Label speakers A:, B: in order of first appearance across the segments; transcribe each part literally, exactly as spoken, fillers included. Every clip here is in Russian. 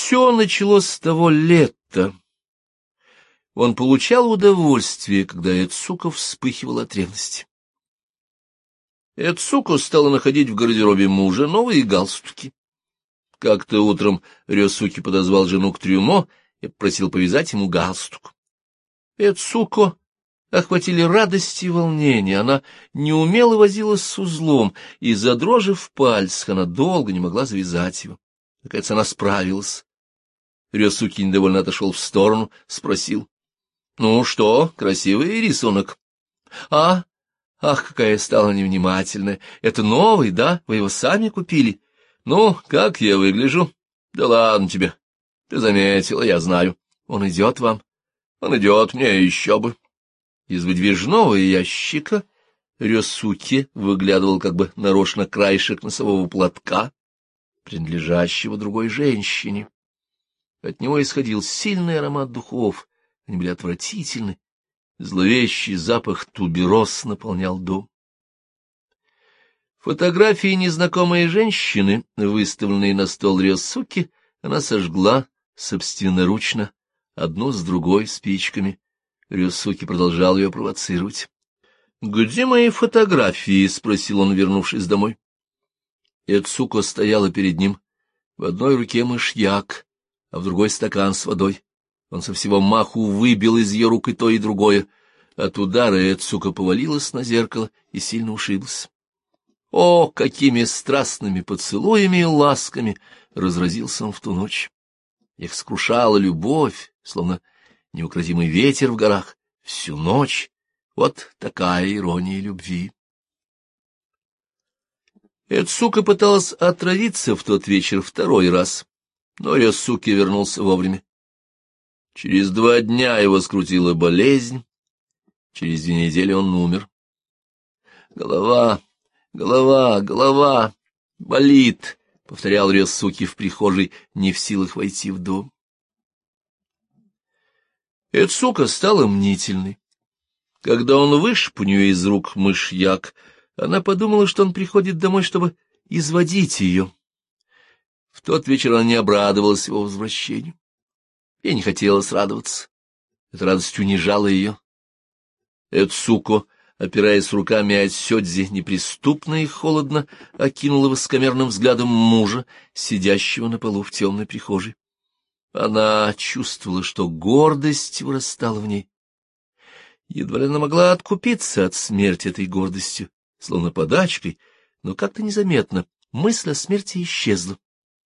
A: Все началось с того лета. Он получал удовольствие, когда Эцуко вспыхивал от ревности. Эцуко стала находить в гардеробе мужа новые галстуки. Как-то утром Рёсуки подозвал жену к трюмо и попросил повязать ему галстук. Эцуко охватили радость и волнение, она неумело возилась с узлом, и, задрожив пальцы, она долго не могла завязать его. Наконец она справилась. Рёсуки недовольно отошел в сторону, спросил: — Ну что, красивый рисунок? — А, ах, какая стала невнимательная! Это новый, да? Вы его сами купили? — Ну, как я выгляжу? — Да ладно тебе. Ты заметила, я знаю. Он идет вам? — Он идет, мне еще бы. Из выдвижного ящика Рёсуки выглядывал как бы нарочно краешек носового платка, принадлежащего другой женщине. От него исходил сильный аромат духов, они были отвратительны, зловещий запах тубероз наполнял дом. Фотографии незнакомой женщины, выставленные на стол Рёсуки, она сожгла собственноручно, одну с другой спичками. Рёсуки продолжал ее провоцировать. — Где мои фотографии? — спросил он, вернувшись домой. Эцуко стояла перед ним. В одной руке мышьяк, а в другой стакан с водой. Он со всего маху выбил из ее рук и то, и другое. От удара Эцуко повалилась на зеркало и сильно ушиблась. О, какими страстными поцелуями и ласками разразился он в ту ночь! Их скрушала любовь, словно неукротимый ветер в горах, всю ночь. Вот такая ирония любви. Эцуко пыталась отравиться в тот вечер второй раз, но Рёсуки вернулся вовремя. Через два дня его скрутила болезнь, через две недели он умер. Голова, голова, голова болит, — повторял Рёсуки в прихожей, не в силах войти в дом. Эцуко стала мнительной. Когда он вышиб у нее из рук мышьяк, она подумала, что он приходит домой, чтобы изводить ее. В тот вечер она не обрадовалась его возвращению. Ей не хотелось радоваться. Эта радость унижала ее. Эцуко, опираясь руками от сёдзи, неприступно и холодно окинула высокомерным взглядом мужа, сидящего на полу в темной прихожей. Она чувствовала, что гордость вырастала в ней. Едва ли она могла откупиться от смерти этой гордостью, словно подачкой, но как-то незаметно мысль о смерти исчезла.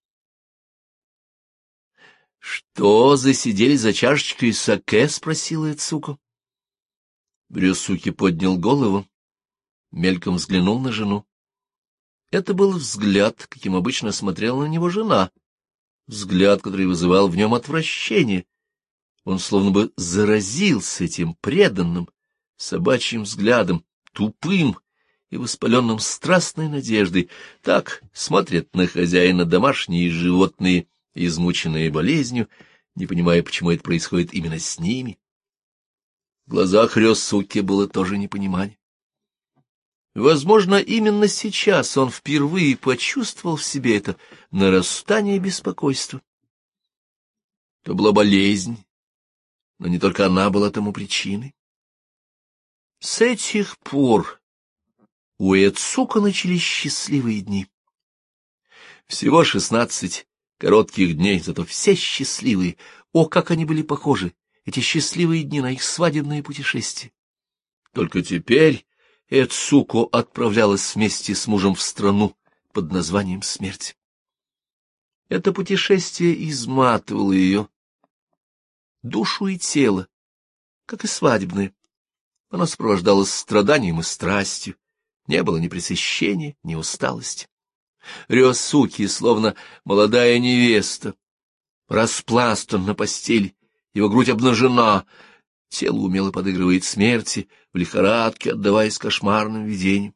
A: — Что, засидели за чашечкой саке? — спросила Эцуко. Рёсуки поднял голову, мельком взглянул на жену. Это был взгляд, каким обычно смотрела на него жена, взгляд, который вызывал в нем отвращение. Он словно бы заразился этим преданным собачьим взглядом, тупым и воспаленным страстной надеждой. Так смотрят на хозяина домашние животные, измученные болезнью, не понимая, почему это происходит именно с ними. В глазах Рёсуки было тоже непонимание. Возможно, именно сейчас он впервые почувствовал в себе это нарастание беспокойства. Это была болезнь, но не только она была тому причиной. С этих пор у Эцуко начались счастливые дни. Всего шестнадцать коротких дней, зато все счастливые. О, как они были похожи, эти счастливые дни, на их свадебное путешествие. Только теперь Эцуко отправлялась вместе с мужем в страну под названием смерть. Это путешествие изматывало ее душу и тело, как и свадебное. Оно сопровождалось страданием и страстью, не было ни пресыщения, ни усталости. Рёсуки, словно молодая невеста, распластан на постели, его грудь обнажена, тело умело подыгрывает смерти, в лихорадке отдаваясь кошмарным видениям.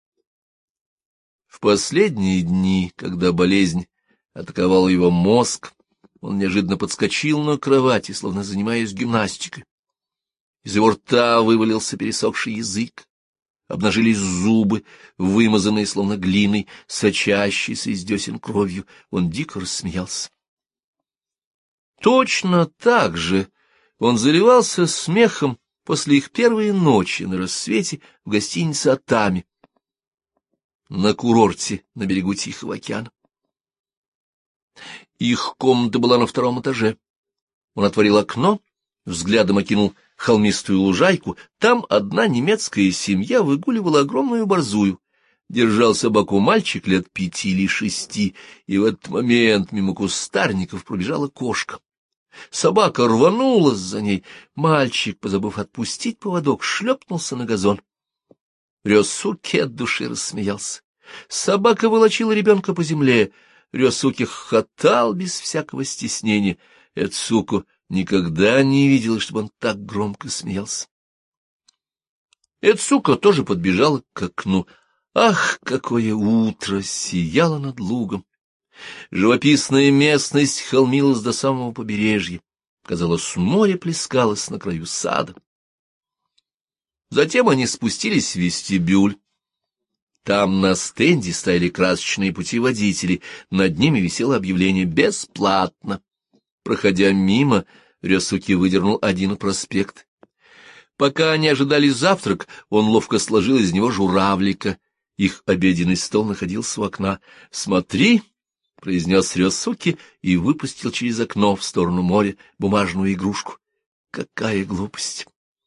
A: В последние дни, когда болезнь атаковала его мозг, он неожиданно подскочил на кровати, словно занимаясь гимнастикой. Из его рта вывалился пересохший язык, обнажились зубы, вымазанные словно глиной, сочащиеся из десен кровью. Он дико рассмеялся. Точно так же он заливался смехом после их первой ночи на рассвете в гостинице «Атами» на курорте на берегу Тихого океана. Их комната была на втором этаже. Он отворил окно, взглядом окинул холмистую лужайку. Там одна немецкая семья выгуливала огромную борзую. Держал собаку мальчик лет пяти или шести, и в этот момент мимо кустарников пробежала кошка. Собака рванулась за ней. Мальчик, позабыв отпустить поводок, шлепнулся на газон. Рёсуке от души рассмеялся. Собака волочила ребенка по земле. Рёсуке хохотал без всякого стеснения. Эцуко никогда не видела, чтобы он так громко смеялся. Эцуко тоже подбежала к окну. Ах, какое утро сияло над лугом! Живописная местность холмилась до самого побережья. Казалось, море плескалось на краю сада. Затем они спустились в вестибюль. Там на стенде стояли красочные путеводители, над ними висело объявление «Бесплатно». Проходя мимо, Рёсуке выдернул один проспект. Пока они ожидали завтрак, он ловко сложил из него журавлика. Их обеденный стол находился у окна. «Смотри!» — произнес Рёсуке и выпустил через окно в сторону моря бумажную игрушку. Какая глупость!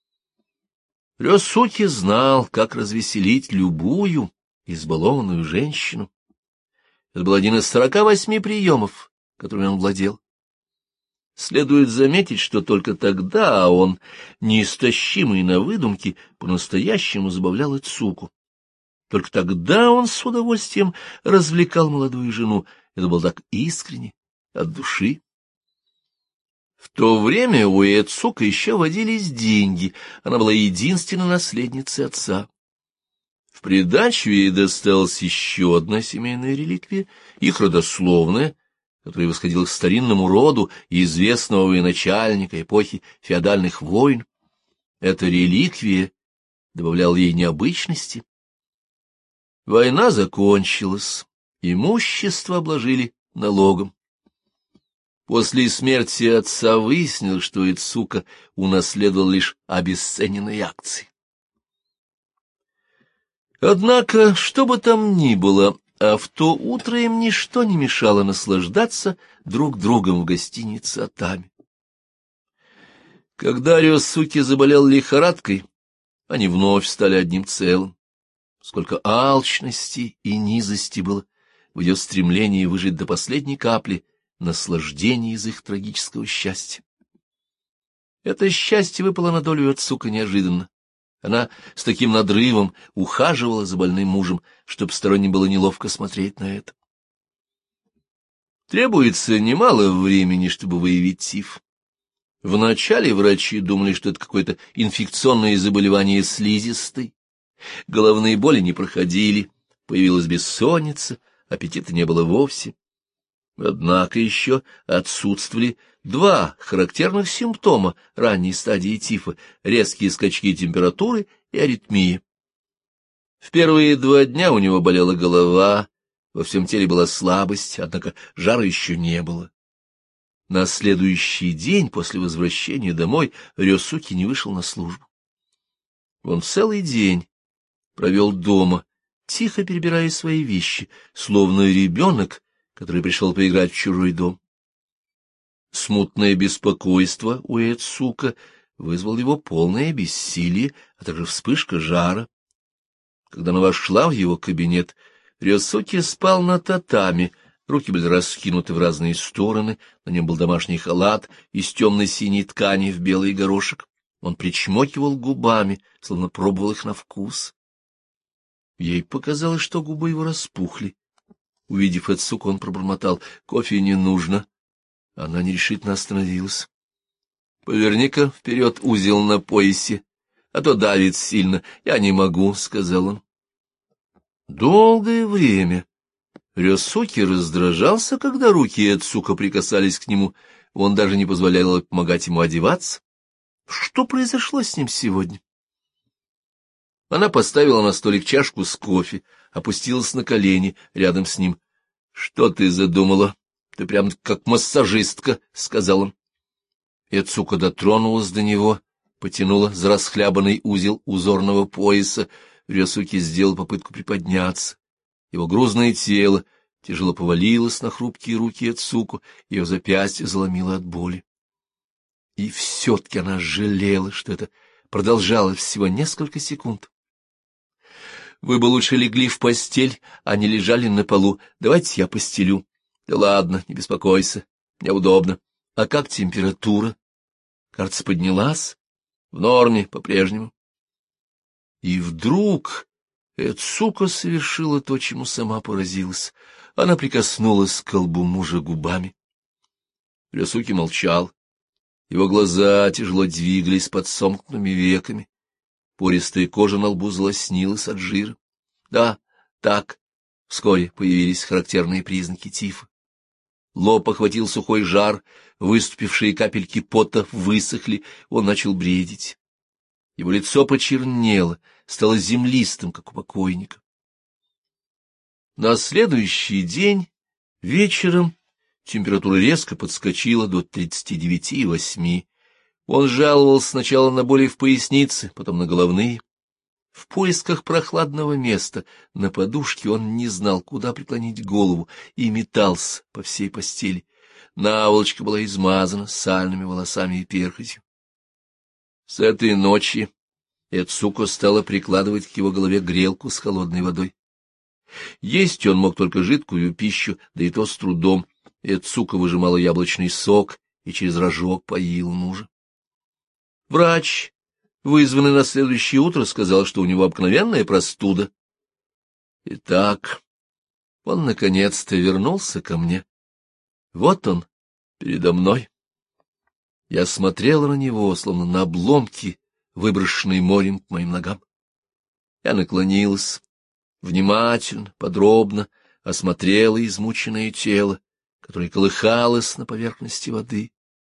A: Рёсуке знал, как развеселить любую избалованную женщину. Это был один из сорока восьми приемов, которыми он владел. Следует заметить, что только тогда он, неистощимый на выдумки, по-настоящему забавлял Эцуку. Только тогда он с удовольствием развлекал молодую жену. Это было так искренне, от души. В то время у Эцука еще водились деньги. Она была единственной наследницей отца. В придачу ей досталась еще одна семейная реликвия, их родословная, которая восходила к старинному роду известного военачальника эпохи феодальных войн. Эта реликвия добавляла ей необычности. Война закончилась, имущество обложили налогом. После смерти отца выяснилось, что Эцука унаследовал лишь обесцененные акции. Однако, что бы там ни было, а в то утро им ничто не мешало наслаждаться друг другом в гостинице «Атами». Когда Рёсуке заболел лихорадкой, они вновь стали одним целым. Сколько алчности и низости было в ее стремлении выжить до последней капли наслаждение из их трагического счастья. Это счастье выпало на долю Эцуко неожиданно. Она с таким надрывом ухаживала за больным мужем, что посторонним было неловко смотреть на это. Требуется немало времени, чтобы выявить тиф. Вначале врачи думали, что это какое-то инфекционное заболевание слизистой. Головные боли не проходили, появилась бессонница, аппетита не было вовсе. Однако еще отсутствовали два характерных симптома ранней стадии тифа — резкие скачки температуры и аритмия. В первые два дня у него болела голова, во всем теле была слабость, однако жара еще не было. На следующий день после возвращения домой Рёсуке не вышел на службу. Он целый день провел дома, тихо перебирая свои вещи, словно ребенок, который пришел поиграть в чужой дом. Смутное беспокойство у Эцука вызвало его полное бессилие, а также вспышка жара. Когда она вошла в его кабинет, Рёсуке спал на татами, руки были раскинуты в разные стороны, на нем был домашний халат из темно-синей ткани в белый горошек. Он причмокивал губами, словно пробовал их на вкус. Ей показалось, что губы его распухли. Увидев Эцуко, он пробормотал: «Кофе не нужно». Она нерешительно остановилась. «Поверни-ка вперед узел на поясе, а то давит сильно. Я не могу», — сказал он. Долгое время Рёсуке раздражался, когда руки Эцуко прикасались к нему. Он даже не позволял помогать ему одеваться. Что произошло с ним сегодня? Она поставила на столик чашку с кофе, опустилась на колени рядом с ним. — Что ты задумала? Ты прям как массажистка, — сказал он. Эцуко дотронулась до него, потянула за расхлябанный узел узорного пояса. Рёсуке сделал попытку приподняться. Его грузное тело тяжело повалилось на хрупкие руки Эцуко, ее запястье заломило от боли. И все-таки она жалела, что это продолжалось всего несколько секунд. Вы бы лучше легли в постель, а не лежали на полу. Давайте я постелю. Да ладно, не беспокойся, мне удобно. А как температура? Кажется, поднялась. В норме по-прежнему. И вдруг Эцуко совершила то, чему сама поразилась. Она прикоснулась к колбу мужа губами. Рёсуке молчал. Его глаза тяжело двигались под сомкнутыми веками. Пористая кожа на лбу залоснилась от жира. Да, так. Вскоре появились характерные признаки тифа. Лоб охватил сухой жар, выступившие капельки пота высохли, он начал бредить. Его лицо почернело, стало землистым, как у покойника. На следующий день вечером температура резко подскочила до тридцати девяти и восьми. Он жаловался сначала на боли в пояснице, потом на головные. В поисках прохладного места на подушке он не знал, куда преклонить голову, и метался по всей постели. Наволочка была измазана сальными волосами и перхотью. С этой ночи Эцуко стала прикладывать к его голове грелку с холодной водой. Есть он мог только жидкую пищу, да и то с трудом. Эцуко выжимала яблочный сок и через рожок поил мужа. Врач, вызванный на следующее утро, сказал, что у него обыкновенная простуда. Итак, он наконец-то вернулся ко мне. Вот он, передо мной. Я смотрела на него, словно на обломки, выброшенные морем к моим ногам. Я наклонилась, внимательно, подробно осмотрела измученное тело, которое колыхалось на поверхности воды.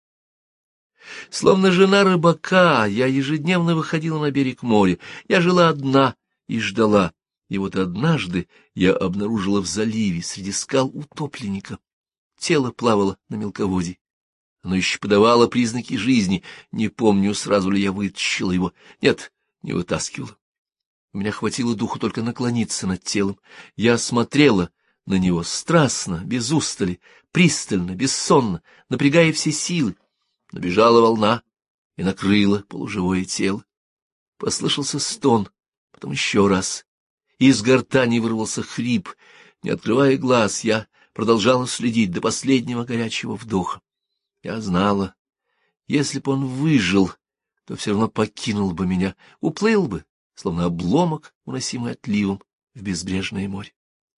A: Словно жена рыбака, я ежедневно выходила на берег моря. Я жила одна и ждала. И вот однажды я обнаружила в заливе среди скал утопленника. Тело плавало на мелководье. Оно еще подавало признаки жизни. Не помню, сразу ли я вытащила его. Нет, не вытаскивала. У меня хватило духу только наклониться над телом. Я смотрела на него страстно, без устали, пристально, бессонно, напрягая все силы. Набежала волна и накрыла полуживое тело. Послышался стон, потом еще раз. Из гортани вырвался хрип. Не открывая глаз, я продолжала следить до последнего горячего вдоха. Я знала, если бы он выжил, то все равно покинул бы меня, уплыл бы, словно обломок, уносимый отливом в безбрежное море.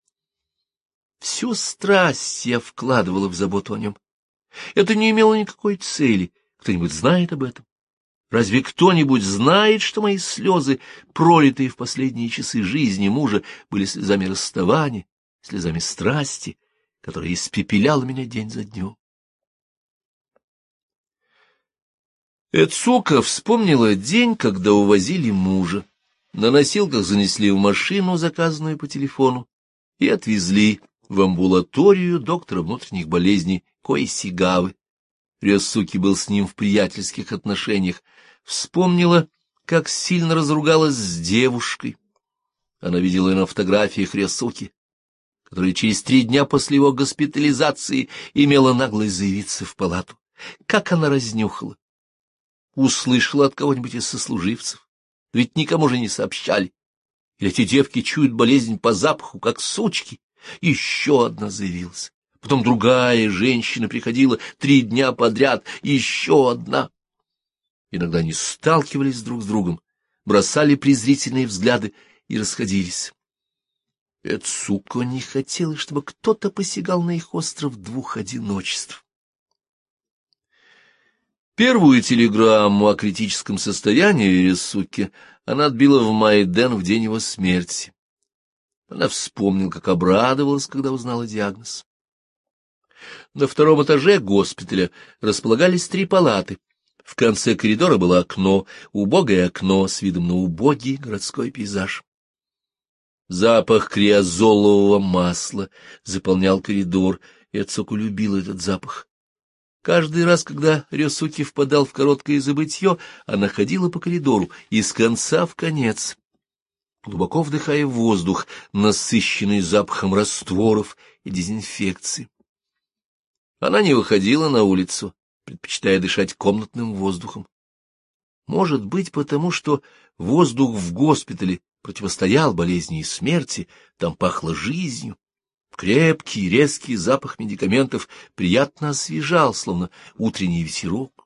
A: Всю страсть я вкладывала в заботу о нем. Это не имело никакой цели. Кто-нибудь знает об этом? Разве кто-нибудь знает, что мои слезы, пролитые в последние часы жизни мужа, были слезами расставания, слезами страсти, которая испепеляла меня день за днем? Эцуко вспомнила день, когда увозили мужа. На носилках занесли в машину, заказанную по телефону, и отвезли в амбулаторию доктора внутренних болезней Коисигавы. Рёсуке был с ним в приятельских отношениях. Вспомнила, как сильно разругалась с девушкой. Она видела ее на фотографиях Рёсуке, которая через три дня после его госпитализации имела наглость заявиться в палату. Как она разнюхала! Услышала от кого-нибудь из сослуживцев. Ведь никому же не сообщали. Или эти девки чуют болезнь по запаху, как сучки. Еще одна заявилась. Потом другая женщина приходила три дня подряд, еще одна. Иногда они сталкивались друг с другом, бросали презрительные взгляды и расходились. Эцуко не хотела, чтобы кто-то посягал на их остров двух одиночеств. Первую телеграмму о критическом состоянии Рёсуке она отбила в Майден в день его смерти. Она вспомнила, как обрадовалась, когда узнала диагноз. На втором этаже госпиталя располагались три палаты. В конце коридора было окно, убогое окно с видом на убогий городской пейзаж. Запах криозолового масла заполнял коридор, и Эцуко любила этот запах. Каждый раз, когда Рёсуки впадал в короткое забытье, она ходила по коридору из конца в конец, глубоко вдыхая воздух, насыщенный запахом растворов и дезинфекции. Она не выходила на улицу, предпочитая дышать комнатным воздухом. Может быть, потому что воздух в госпитале противостоял болезни и смерти, там пахло жизнью. Крепкий, резкий запах медикаментов приятно освежал, словно утренний ветерок.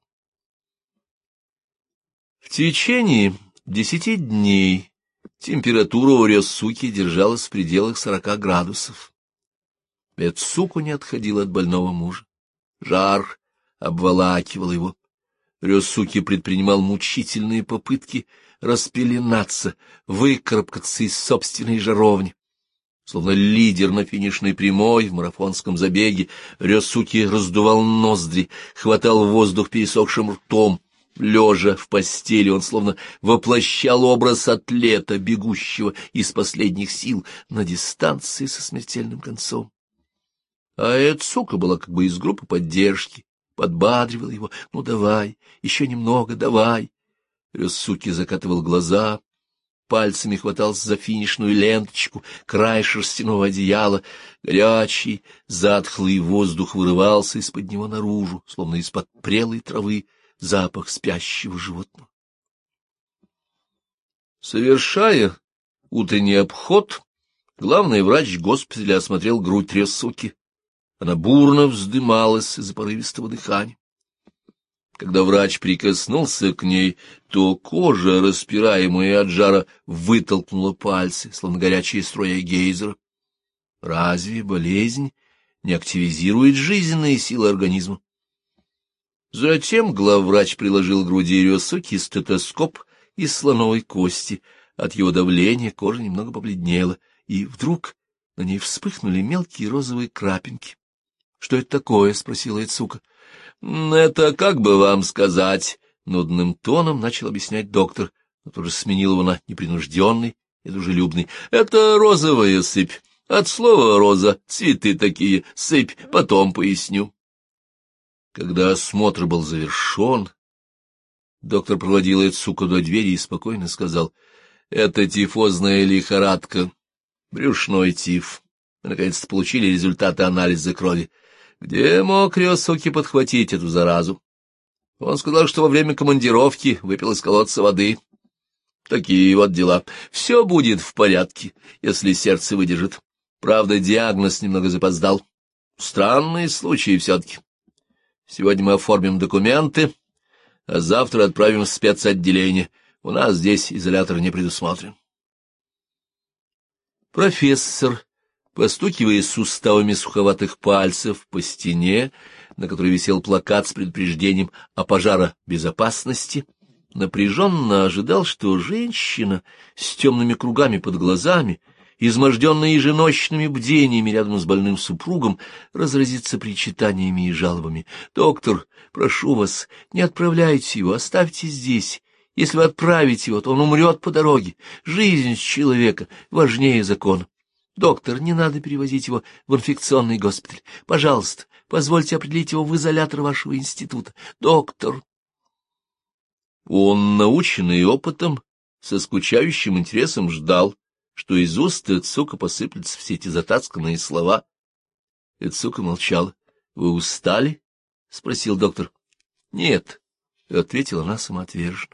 A: В течение десяти дней температура у Рёсуки держалась в пределах сорока градусов. Эцуко не отходила от больного мужа. Жар обволакивал его. Рёсуки предпринимал мучительные попытки распеленаться, выкарабкаться из собственной жаровни. Словно лидер на финишной прямой в марафонском забеге, Рёсуки раздувал ноздри, хватал воздух пересохшим ртом. Лежа в постели, он словно воплощал образ атлета, бегущего из последних сил на дистанции со смертельным концом. А Эцука была как бы из группы поддержки, подбадривала его: «Ну, давай, еще немного, давай». Рёсуки закатывал глаза, пальцами хватался за финишную ленточку, край шерстяного одеяла. Горячий, затхлый воздух вырывался из-под него наружу, словно из-под прелой травы, запах спящего животного. Совершая утренний обход, главный врач госпиталя осмотрел грудь Рёсуки. Она бурно вздымалась из-за порывистого дыхания. Когда врач прикоснулся к ней, то кожа, распираемая от жара, вытолкнула пальцы, словно горячая струя гейзера. Разве болезнь не активизирует жизненные силы организма? Затем главврач приложил к груди Рёсуки стетоскоп из слоновой кости. От его давления кожа немного побледнела, и вдруг на ней вспыхнули мелкие розовые крапинки. — Что это такое? — спросила Эцука. — Это как бы вам сказать? — нудным тоном начал объяснять доктор, но тоже сменил его на непринужденный и дружелюбный. — Это розовая сыпь. От слова «роза» — цветы такие, сыпь, потом поясню. Когда осмотр был завершен, доктор проводил Эцуку до двери и спокойно сказал: — Это тифозная лихорадка, брюшной тиф. Мы наконец-то получили результаты анализа крови. Где мог Рёсуки подхватить эту заразу? Он сказал, что во время командировки выпил из колодца воды. Такие вот дела. Все будет в порядке, если сердце выдержит. Правда, диагноз немного запоздал. Странные случаи все-таки. Сегодня мы оформим документы, а завтра отправим в спецотделение. У нас здесь изолятор не предусмотрен. Профессор, постукивая суставами суховатых пальцев по стене, на которой висел плакат с предупреждением о пожаробезопасности, напряженно ожидал, что женщина с темными кругами под глазами, изможденная еженочными бдениями рядом с больным супругом, разразится причитаниями и жалобами. — Доктор, прошу вас, не отправляйте его, оставьте здесь. Если вы отправите его, то он умрет по дороге. Жизнь человека важнее закона. Доктор, не надо перевозить его в инфекционный госпиталь. Пожалуйста, позвольте определить его в изолятор вашего института. Доктор. Он, наученный опытом, со скучающим интересом ждал, что из уст Эцука посыплются все эти затасканные слова. Эцука молчала. — Вы устали? — спросил доктор. — Нет, — ответила она самоотверженно.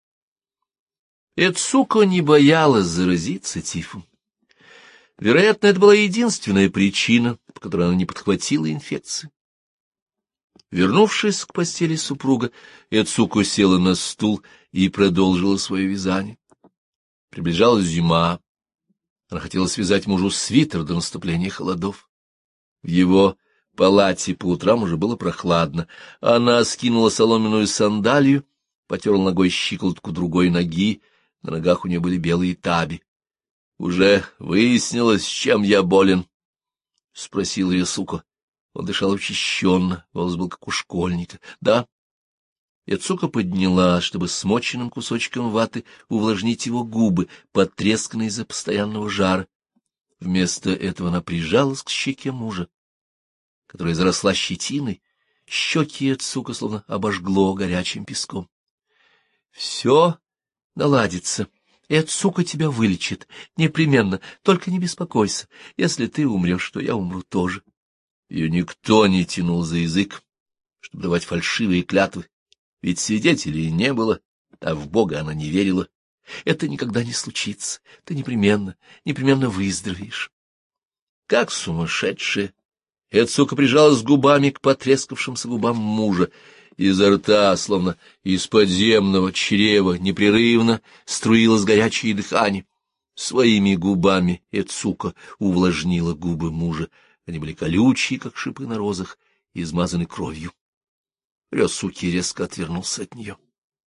A: Эцука не боялась заразиться тифом. Вероятно, это была единственная причина, по которой она не подхватила инфекцию. Вернувшись к постели супруга, Эцуко села на стул и продолжила свое вязание. Приближалась зима. Она хотела связать мужу свитер до наступления холодов. В его палате по утрам уже было прохладно. Она скинула соломенную сандалию, потерла ногой щиколотку другой ноги, на ногах у нее были белые таби. — Уже выяснилось, чем я болен? — спросил Ясуко. Он дышал учащенно, голос был как у школьника. — Да. Яцуко подняла, чтобы смоченным кусочком ваты увлажнить его губы, потресканные из-за постоянного жара. Вместо этого она прижалась к щеке мужа, которая заросла щетиной Щеки Эцуко словно обожгло горячим песком. — Все наладится. Эцуко тебя вылечит. Непременно. Только не беспокойся. Если ты умрешь, то я умру тоже. Ее никто не тянул за язык, чтобы давать фальшивые клятвы. Ведь свидетелей не было, а в Бога она не верила. Это никогда не случится. Ты непременно, непременно выздоровеешь. Как сумасшедшая, Эцуко прижалась губами к потрескавшимся губам мужа. Изо рта, словно из подземного чрева, непрерывно струилось горячее дыхание. Своими губами Эцуко увлажнила губы мужа. Они были колючие, как шипы на розах, и измазаны кровью. Рёсуки резко отвернулся от нее.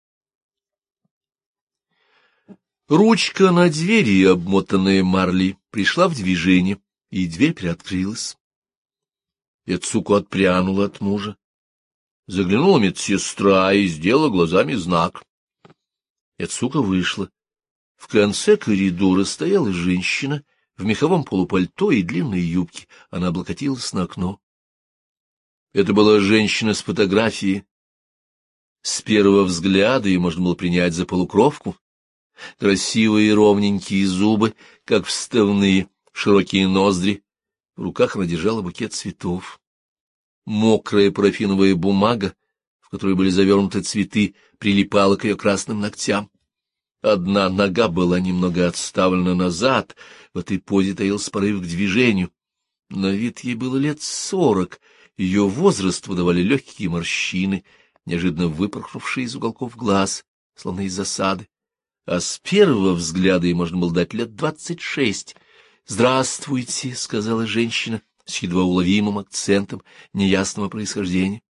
A: Ручка на двери, обмотанная марлей, пришла в движение, и дверь приоткрылась. Эцуко отпрянула от мужа. Заглянула медсестра и сделала глазами знак. Эцуко вышла. В конце коридора стояла женщина в меховом полупальто и длинной юбке. Она облокотилась на окно. Это была женщина с фотографии. С первого взгляда ее можно было принять за полукровку. Красивые ровненькие зубы, как вставные, широкие ноздри. В руках она держала букет цветов. Мокрая парафиновая бумага, в которой были завернуты цветы, прилипала к ее красным ногтям. Одна нога была немного отставлена назад, в этой позе таился порыв к движению. На вид ей было лет сорок, ее возраст выдавали легкие морщины, неожиданно выпорхнувшие из уголков глаз, словно из засады. А с первого взгляда ей можно было дать лет двадцать шесть. «Здравствуйте», — сказала женщина с едва уловимым акцентом неясного происхождения.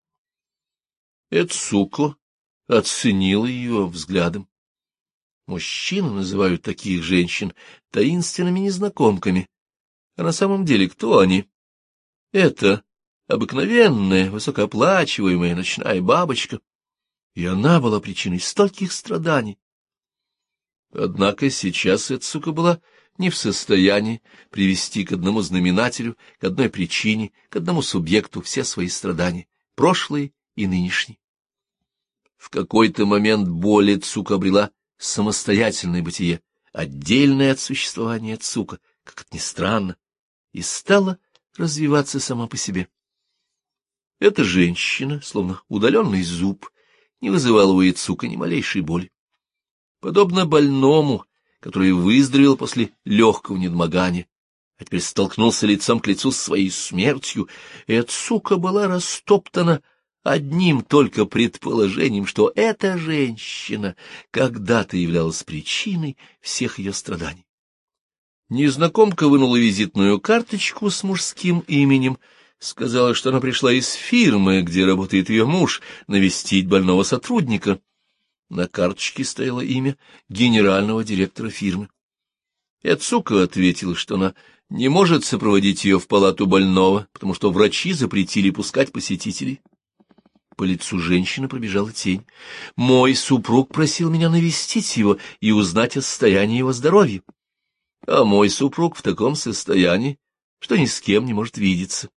A: Эцуко оценила ее взглядом. Мужчины называют таких женщин таинственными незнакомками. А на самом деле кто они? Это обыкновенная, высокооплачиваемая ночная бабочка. И она была причиной стольких страданий. Однако сейчас Эцуко была не в состоянии привести к одному знаменателю, к одной причине, к одному субъекту все свои страдания, прошлые и нынешние. В какой-то момент боль Эцуко обрела самостоятельное бытие, отдельное от существования Эцуко, как это ни странно, и стала развиваться сама по себе. Эта женщина, словно удаленный зуб, не вызывала у Эцуко ни малейшей боли. Подобно больному, который выздоровел после легкого недомогания, а теперь столкнулся лицом к лицу с своей смертью, Эцуко была растоптана одним только предположением, что эта женщина когда-то являлась причиной всех ее страданий. Незнакомка вынула визитную карточку с мужским именем, сказала, что она пришла из фирмы, где работает ее муж, навестить больного сотрудника. На карточке стояло имя генерального директора фирмы. Эцуко ответила, что она не может сопроводить ее в палату больного, потому что врачи запретили пускать посетителей. По лицу женщины пробежала тень. «Мой супруг просил меня навестить его и узнать о состоянии его здоровья. А мой супруг в таком состоянии, что ни с кем не может видеться.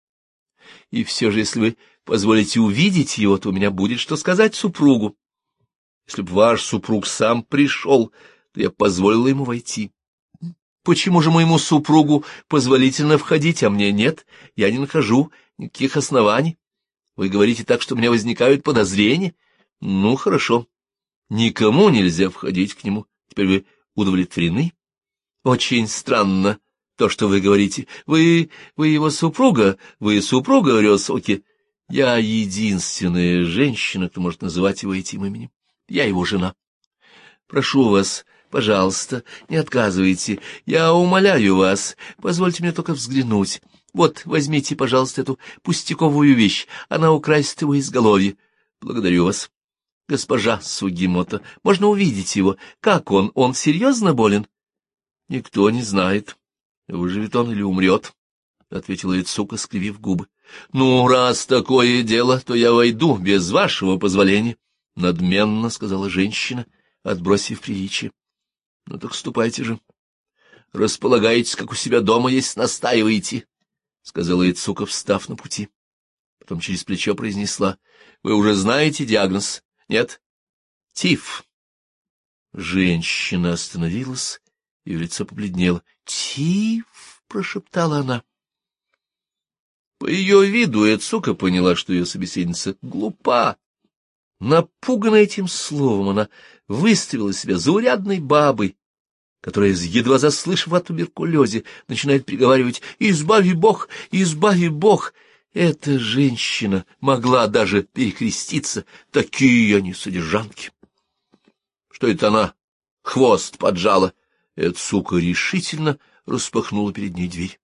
A: И все же, если вы позволите увидеть его, то у меня будет что сказать супругу. Если бы ваш супруг сам пришел, то я позволила ему войти. Почему же моему супругу позволительно входить, а мне нет? Я не нахожу никаких оснований. Вы говорите так, что у меня возникают подозрения. Ну, хорошо. Никому нельзя входить к нему. Теперь вы удовлетворены? Очень странно то, что вы говорите. Вы... вы его супруга? Вы супруга Рёсуки? Я единственная женщина, кто может называть его этим именем. Я его жена. Прошу вас, пожалуйста, не отказывайте. Я умоляю вас, позвольте мне только взглянуть. Вот, возьмите, пожалуйста, эту пустяковую вещь. Она украсит его изголовье. Благодарю вас. Госпожа Сугимото, можно увидеть его? Как он? Он серьезно болен? Никто не знает. Выживет он или умрет, — ответила Эцуко, скривив губы. Ну, раз такое дело, то я войду без вашего позволения. — надменно сказала женщина, отбросив приличие. — Ну так ступайте же. Располагаетесь, как у себя дома есть, настаиваете, — сказала Эцуко, встав на пути. потом через плечо произнесла: — Вы уже знаете диагноз? Нет? — Тиф. Женщина остановилась, и лицо побледнело. — Тиф! — прошептала она. По ее виду Эцука поняла, что ее собеседница глупа. Напуганная этим словом, она выставила себя заурядной бабой, которая, едва заслышав о туберкулезе, начинает приговаривать: «Избави Бог! Избави Бог!» Эта женщина могла даже перекреститься, такие они содержанки. Что это она хвост поджала? Эцука решительно распахнула перед ней дверь.